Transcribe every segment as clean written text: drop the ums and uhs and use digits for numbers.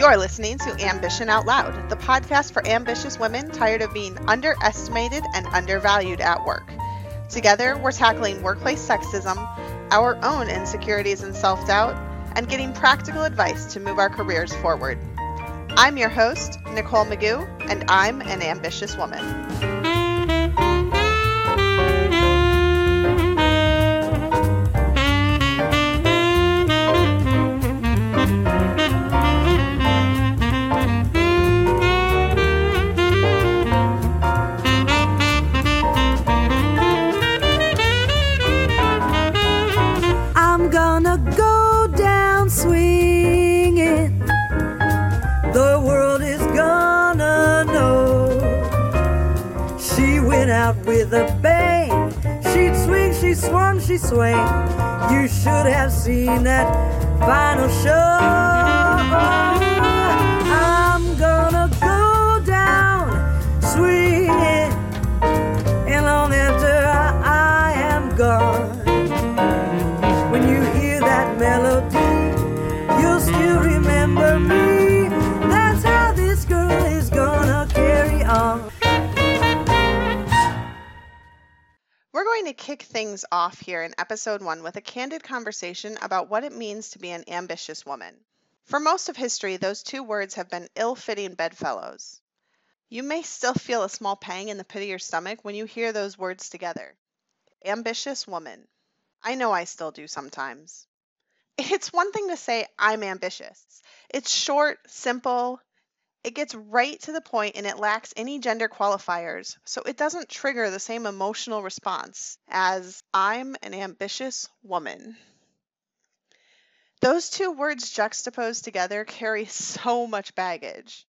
You're listening to Ambition Out Loud, the podcast for ambitious women tired of being underestimated and undervalued at work. Together, we're tackling workplace sexism, our own insecurities and self-doubt, and getting practical advice to move our careers forward. I'm your host, Nicole Magoo, and I'm an ambitious woman. With a bang, she'd swing, she swung, she swang. You should have seen that final show. I'm gonna go down swinging, and long after I am gone, when you hear that melody, you'll still remember me. That's how this girl is gonna carry on. We're going to kick things off here in episode 1 with a candid conversation about what it means to be an ambitious woman. For most of history, those two words have been ill-fitting bedfellows. You may still feel a small pang in the pit of your stomach when you hear those words together. Ambitious woman. I know I still do sometimes. It's one thing to say, I'm ambitious. It's short, simple. It gets right to the point and it lacks any gender qualifiers, so it doesn't trigger the same emotional response as I'm an ambitious woman. Those two words juxtaposed together carry so much baggage.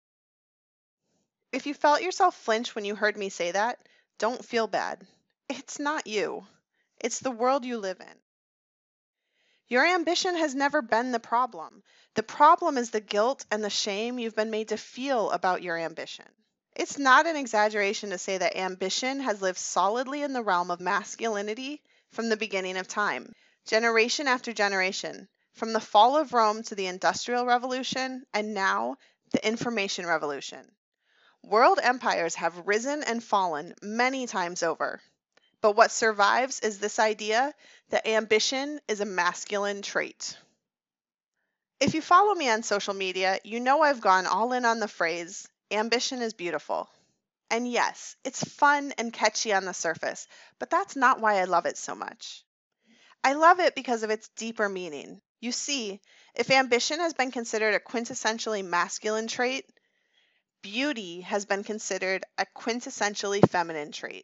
If you felt yourself flinch when you heard me say that, don't feel bad. It's not you. It's the world you live in. Your ambition has never been the problem. The problem is the guilt and the shame you've been made to feel about your ambition. It's not an exaggeration to say that ambition has lived solidly in the realm of masculinity from the beginning of time, generation after generation, from the fall of Rome to the Industrial Revolution, and now the Information Revolution. World empires have risen and fallen many times over. But what survives is this idea that ambition is a masculine trait. If you follow me on social media, you know I've gone all in on the phrase, ambition is beautiful. And yes, it's fun and catchy on the surface, but that's not why I love it so much. I love it because of its deeper meaning. You see, if ambition has been considered a quintessentially masculine trait, beauty has been considered a quintessentially feminine trait.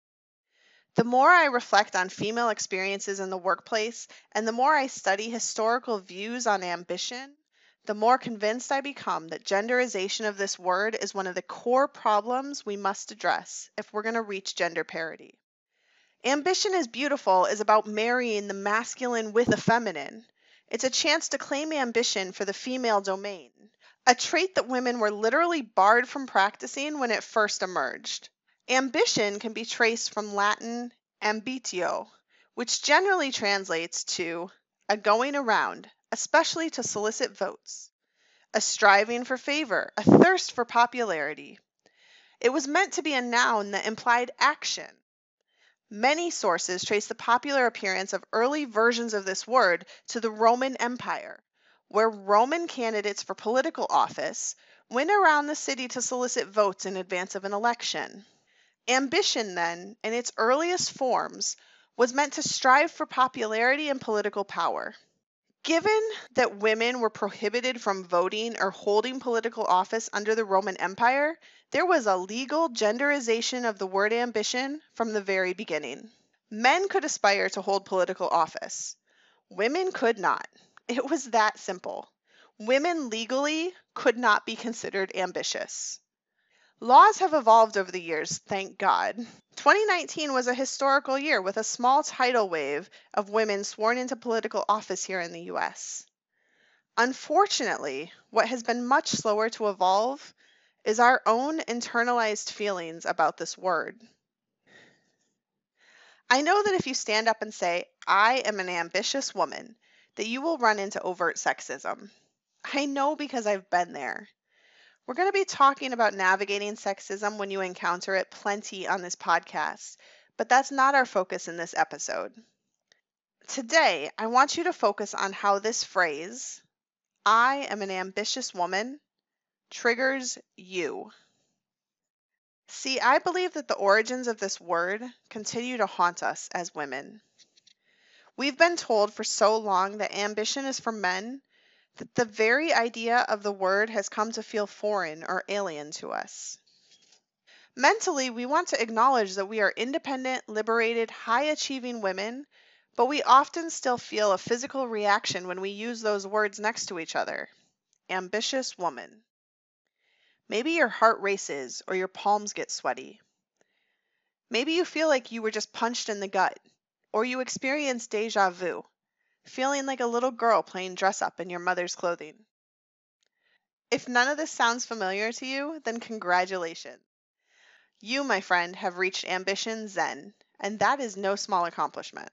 The more I reflect on female experiences in the workplace, and the more I study historical views on ambition, the more convinced I become that genderization of this word is one of the core problems we must address if we're going to reach gender parity. Ambition is beautiful is about marrying the masculine with the feminine. It's a chance to claim ambition for the female domain, a trait that women were literally barred from practicing when it first emerged. Ambition can be traced from Latin ambitio, which generally translates to a going around, especially to solicit votes, a striving for favor, a thirst for popularity. It was meant to be a noun that implied action. Many sources trace the popular appearance of early versions of this word to the Roman Empire, where Roman candidates for political office went around the city to solicit votes in advance of an election. Ambition, then, in its earliest forms, was meant to strive for popularity and political power. Given that women were prohibited from voting or holding political office under the Roman Empire, there was a legal genderization of the word ambition from the very beginning. Men could aspire to hold political office. Women could not. It was that simple. Women legally could not be considered ambitious. Laws have evolved over the years, thank God. 2019 was a historical year with a small tidal wave of women sworn into political office here in the US. Unfortunately, what has been much slower to evolve is our own internalized feelings about this word. I know that if you stand up and say, I am an ambitious woman, that you will run into overt sexism. I know because I've been there. We're going to be talking about navigating sexism when you encounter it plenty on this podcast, but that's not our focus in this episode. Today, I want you to focus on how this phrase, I am an ambitious woman, triggers you. See, I believe that the origins of this word continue to haunt us as women. We've been told for so long that ambition is for men that the very idea of the word has come to feel foreign or alien to us. Mentally, we want to acknowledge that we are independent, liberated, high-achieving women, but we often still feel a physical reaction when we use those words next to each other. Ambitious woman. Maybe your heart races or your palms get sweaty. Maybe you feel like you were just punched in the gut, or you experience deja vu, feeling like a little girl playing dress up in your mother's clothing. If none of this sounds familiar to you, then congratulations. You, my friend, have reached ambition zen, and that is no small accomplishment.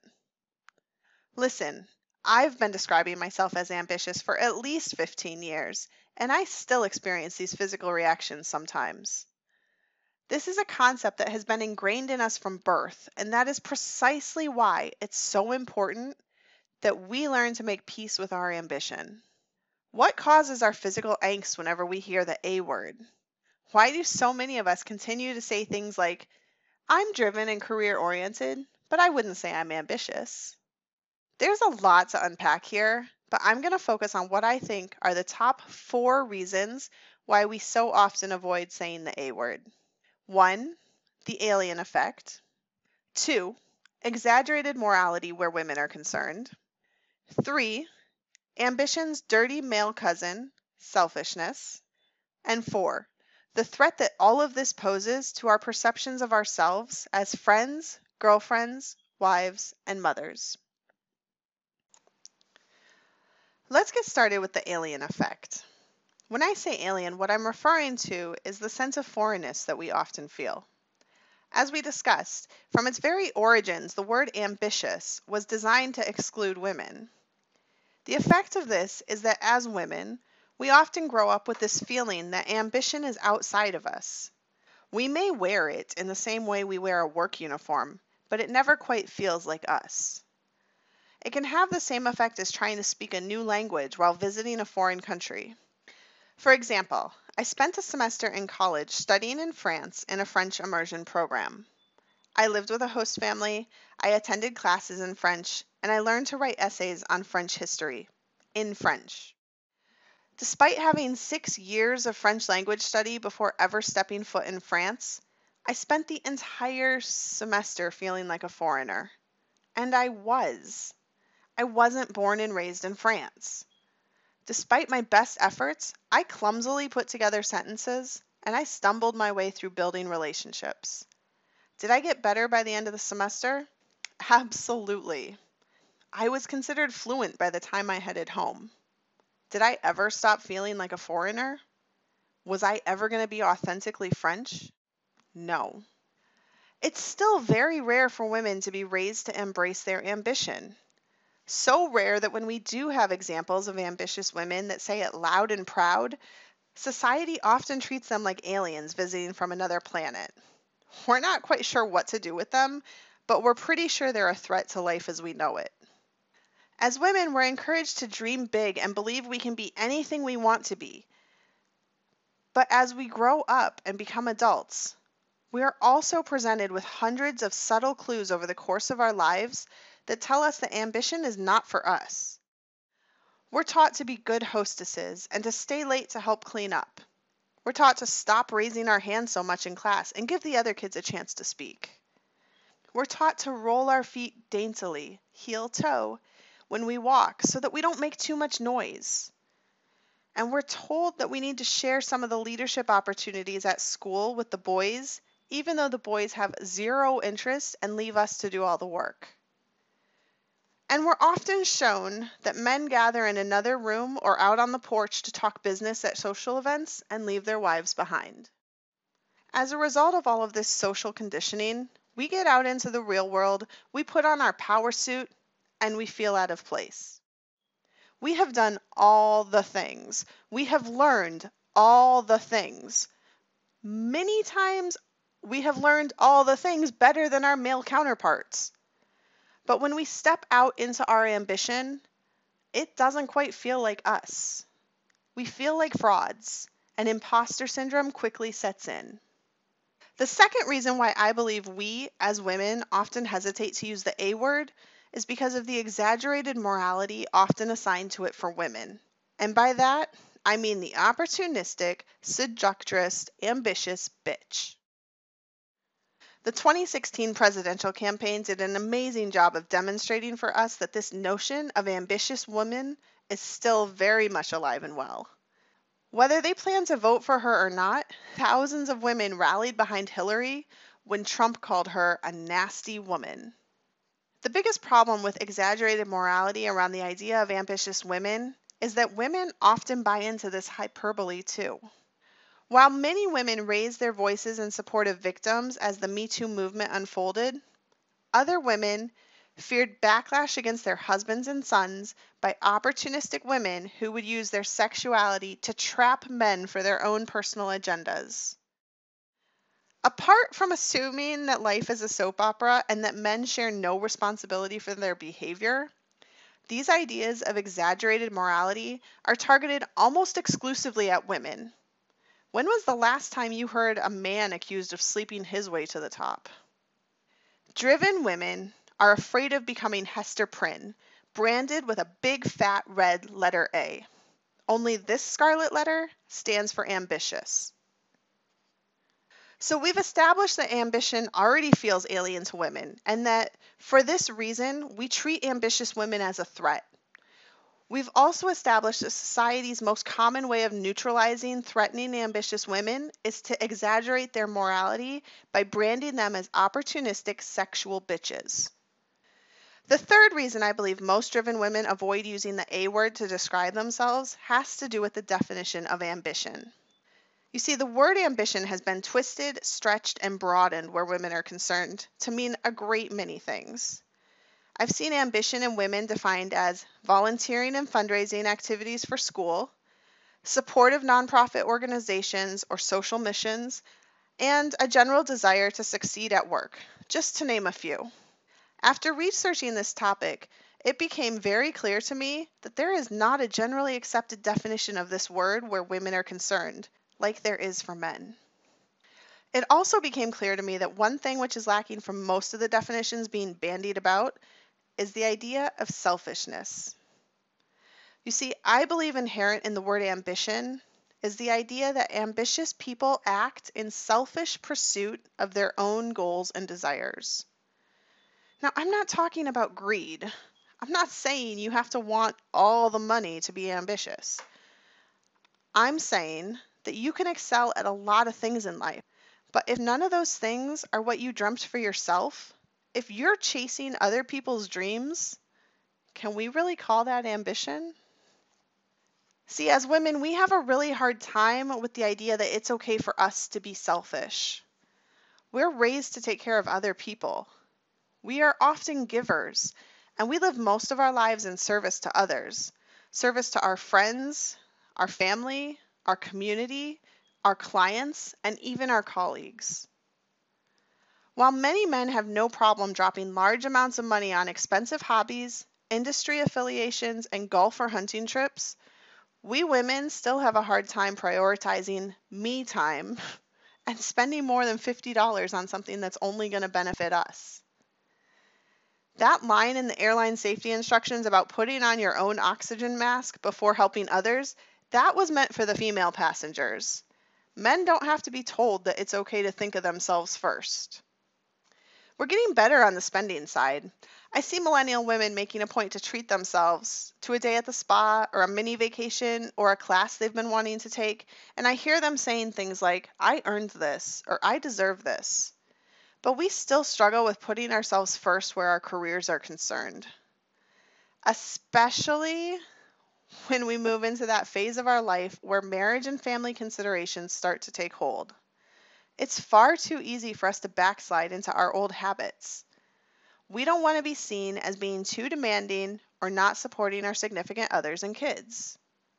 Listen, I've been describing myself as ambitious for at least 15 years, and I still experience these physical reactions sometimes. This is a concept that has been ingrained in us from birth, and that is precisely why it's so important that we learn to make peace with our ambition. What causes our physical angst whenever we hear the A word? Why do so many of us continue to say things like, I'm driven and career-oriented, but I wouldn't say I'm ambitious? There's a lot to unpack here, but I'm going to focus on what I think are the top 4 reasons why we so often avoid saying the A word. 1, the alien effect. 2, exaggerated morality where women are concerned. 3, ambition's dirty male cousin, selfishness. And 4, the threat that all of this poses to our perceptions of ourselves as friends, girlfriends, wives, and mothers. Let's get started with the alien effect. When I say alien, what I'm referring to is the sense of foreignness that we often feel. As we discussed, from its very origins, the word ambitious was designed to exclude women. The effect of this is that as women, we often grow up with this feeling that ambition is outside of us. We may wear it in the same way we wear a work uniform, but it never quite feels like us. It can have the same effect as trying to speak a new language while visiting a foreign country. For example, I spent a semester in college studying in France in a French immersion program. I lived with a host family, I attended classes in French, and I learned to write essays on French history, in French. Despite having 6 years of French language study before ever stepping foot in France, I spent the entire semester feeling like a foreigner. And I was. I wasn't born and raised in France. Despite my best efforts, I clumsily put together sentences, and I stumbled my way through building relationships. Did I get better by the end of the semester? Absolutely. I was considered fluent by the time I headed home. Did I ever stop feeling like a foreigner? Was I ever going to be authentically French? No. It's still very rare for women to be raised to embrace their ambition. So rare that when we do have examples of ambitious women that say it loud and proud, society often treats them like aliens visiting from another planet. We're not quite sure what to do with them, but we're pretty sure they're a threat to life as we know it. As women, we're encouraged to dream big and believe we can be anything we want to be. But as we grow up and become adults, we are also presented with hundreds of subtle clues over the course of our lives that tell us that ambition is not for us. We're taught to be good hostesses and to stay late to help clean up. We're taught to stop raising our hands so much in class and give the other kids a chance to speak. We're taught to roll our feet daintily, heel-toe, when we walk so that we don't make too much noise. And we're told that we need to share some of the leadership opportunities at school with the boys, even though the boys have zero interest and leave us to do all the work. And we're often shown that men gather in another room or out on the porch to talk business at social events and leave their wives behind. As a result of all of this social conditioning, we get out into the real world, we put on our power suit, and we feel out of place. We have done all the things. We have learned all the things. Many times we have learned all the things better than our male counterparts. But when we step out into our ambition, it doesn't quite feel like us. We feel like frauds, and imposter syndrome quickly sets in. The second reason why I believe we, as women, often hesitate to use the A word is because of the exaggerated morality often assigned to it for women. And by that, I mean the opportunistic, seductress, ambitious bitch. The 2016 presidential campaign did an amazing job of demonstrating for us that this notion of ambitious woman is still very much alive and well. Whether they plan to vote for her or not, thousands of women rallied behind Hillary when Trump called her a nasty woman. The biggest problem with exaggerated morality around the idea of ambitious women is that women often buy into this hyperbole too. While many women raised their voices in support of victims as the Me Too movement unfolded, other women feared backlash against their husbands and sons by opportunistic women who would use their sexuality to trap men for their own personal agendas. Apart from assuming that life is a soap opera and that men share no responsibility for their behavior, these ideas of exaggerated morality are targeted almost exclusively at women. When was the last time you heard a man accused of sleeping his way to the top? Driven women are afraid of becoming Hester Prynne, branded with a big fat red letter A. Only this scarlet letter stands for ambitious. So we've established that ambition already feels alien to women, and that for this reason, we treat ambitious women as a threat. We've also established that society's most common way of neutralizing threatening ambitious women is to exaggerate their morality by branding them as opportunistic sexual bitches. The third reason I believe most driven women avoid using the A word to describe themselves has to do with the definition of ambition. You see, the word ambition has been twisted, stretched, and broadened where women are concerned to mean a great many things. I've seen ambition in women defined as volunteering and fundraising activities for school, support of nonprofit organizations or social missions, and a general desire to succeed at work, just to name a few. After researching this topic, it became very clear to me that there is not a generally accepted definition of this word where women are concerned, like there is for men. It also became clear to me that one thing which is lacking from most of the definitions being bandied about is the idea of selfishness. You see, I believe inherent in the word ambition is the idea that ambitious people act in selfish pursuit of their own goals and desires. Now, I'm not talking about greed. I'm not saying you have to want all the money to be ambitious. I'm saying that you can excel at a lot of things in life, but if none of those things are what you dreamt for yourself, if you're chasing other people's dreams, can we really call that ambition? See, as women, we have a really hard time with the idea that it's okay for us to be selfish. We're raised to take care of other people. We are often givers, and we live most of our lives in service to others, service to our friends, our family, our community, our clients, and even our colleagues. While many men have no problem dropping large amounts of money on expensive hobbies, industry affiliations, and golf or hunting trips, we women still have a hard time prioritizing me time and spending more than $50 on something that's only going to benefit us. That line in the airline safety instructions about putting on your own oxygen mask before helping others, that was meant for the female passengers. Men don't have to be told that it's okay to think of themselves first. We're getting better on the spending side. I see millennial women making a point to treat themselves to a day at the spa or a mini vacation or a class they've been wanting to take, and I hear them saying things like, "I earned this," or "I deserve this." But we still struggle with putting ourselves first where our careers are concerned, especially when we move into that phase of our life where marriage and family considerations start to take hold. It's far too easy for us to backslide into our old habits. We don't want to be seen as being too demanding or not supporting our significant others and kids.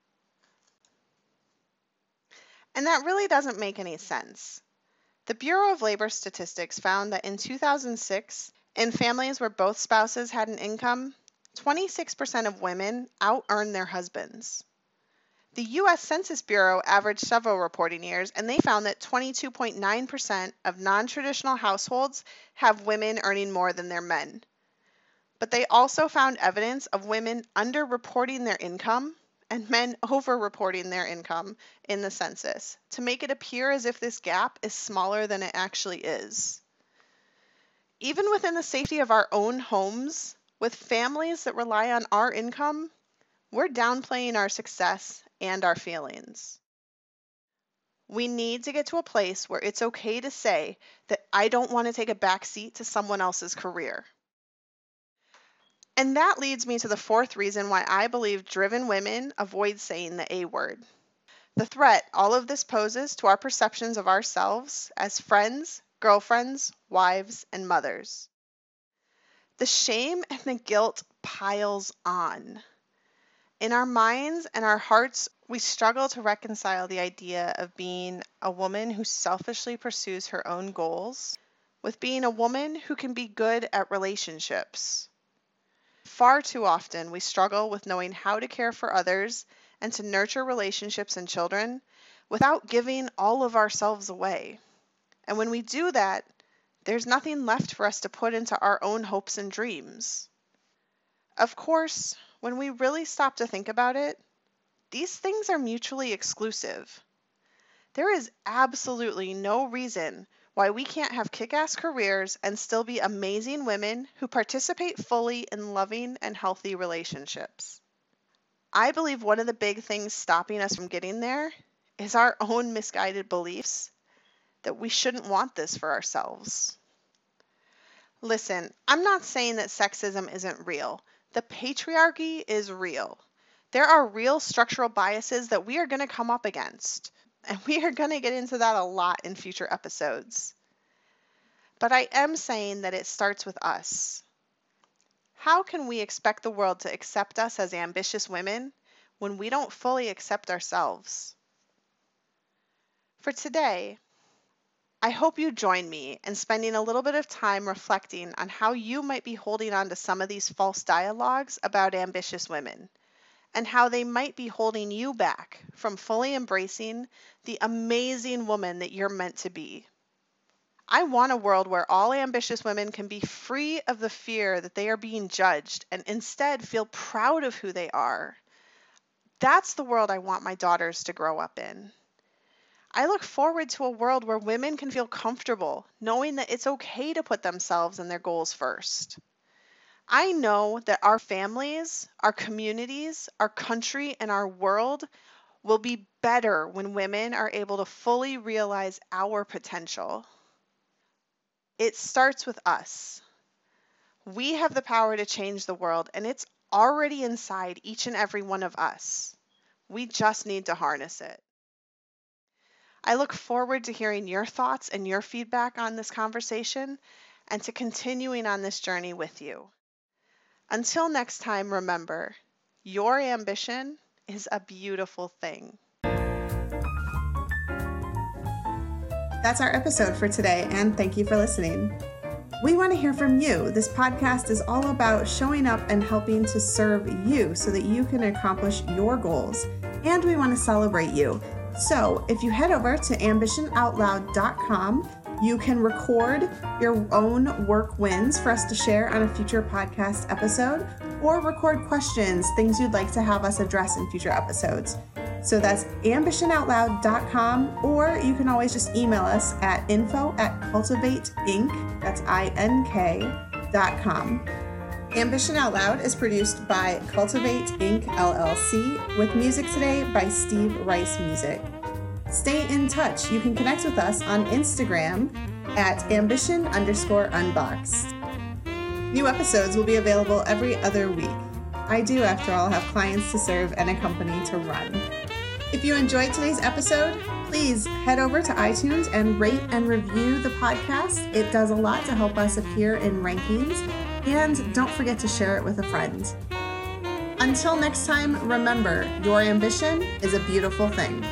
And that really doesn't make any sense. The Bureau of Labor Statistics found that in 2006, in families where both spouses had an income, 26% of women out-earned their husbands. The U.S. Census Bureau averaged several reporting years, and they found that 22.9% of non-traditional households have women earning more than their men. But they also found evidence of women underreporting their income and men overreporting their income in the census to make it appear as if this gap is smaller than it actually is. Even within the safety of our own homes, with families that rely on our income, we're downplaying our success and our feelings. We need to get to a place where it's okay to say that I don't want to take a back seat to someone else's career. And that leads me to the fourth reason why I believe driven women avoid saying the A word. The threat all of this poses to our perceptions of ourselves as friends, girlfriends, wives, and mothers. The shame and the guilt piles on. In our minds and our hearts, we struggle to reconcile the idea of being a woman who selfishly pursues her own goals with being a woman who can be good at relationships. Far too often, we struggle with knowing how to care for others and to nurture relationships and children without giving all of ourselves away. And when we do that, there's nothing left for us to put into our own hopes and dreams. Of course, when we really stop to think about it, these things are mutually exclusive. There is absolutely no reason why we can't have kick-ass careers and still be amazing women who participate fully in loving and healthy relationships. I believe one of the big things stopping us from getting there is our own misguided beliefs that we shouldn't want this for ourselves. Listen, I'm not saying that sexism isn't real. The patriarchy is real. There are real structural biases that we are going to come up against, and we are going to get into that a lot in future episodes. But I am saying that it starts with us. How can we expect the world to accept us as ambitious women when we don't fully accept ourselves? For today, I hope you join me in spending a little bit of time reflecting on how you might be holding on to some of these false dialogues about ambitious women, and how they might be holding you back from fully embracing the amazing woman that you're meant to be. I want a world where all ambitious women can be free of the fear that they are being judged and instead feel proud of who they are. That's the world I want my daughters to grow up in. I look forward to a world where women can feel comfortable knowing that it's okay to put themselves and their goals first. I know that our families, our communities, our country, and our world will be better when women are able to fully realize our potential. It starts with us. We have the power to change the world, and it's already inside each and every one of us. We just need to harness it. I look forward to hearing your thoughts and your feedback on this conversation and to continuing on this journey with you. Until next time, remember, your ambition is a beautiful thing. That's our episode for today, and thank you for listening. We want to hear from you. This podcast is all about showing up and helping to serve you so that you can accomplish your goals, and we want to celebrate you. So if you head over to ambitionoutloud.com, you can record your own work wins for us to share on a future podcast episode, or record questions, things you'd like to have us address in future episodes. So that's ambitionoutloud.com, or you can always just email us at info@cultivateinc, that's INK.com. Ambition Out Loud is produced by Cultivate Inc. LLC, with music today by Steve Rice Music. Stay in touch. You can connect with us on Instagram at ambition_unboxed. New episodes will be available every other week. I do, after all, have clients to serve and a company to run. If you enjoyed today's episode, please head over to iTunes and rate and review the podcast. It does a lot to help us appear in rankings. And don't forget to share it with a friend. Until next time, remember, your ambition is a beautiful thing.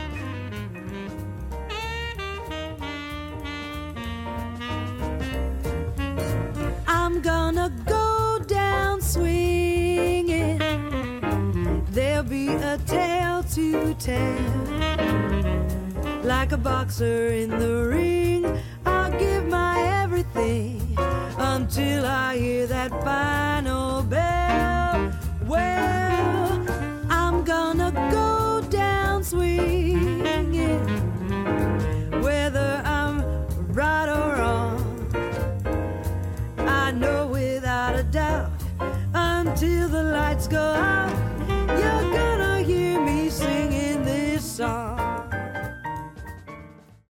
I'm gonna go down swinging. There'll be a tale to tell. Like a boxer in the ring, I'll give my everything until I hear that final bell. Well, I'm gonna go down swinging, whether I'm right or wrong. I know without a doubt, until the lights go out,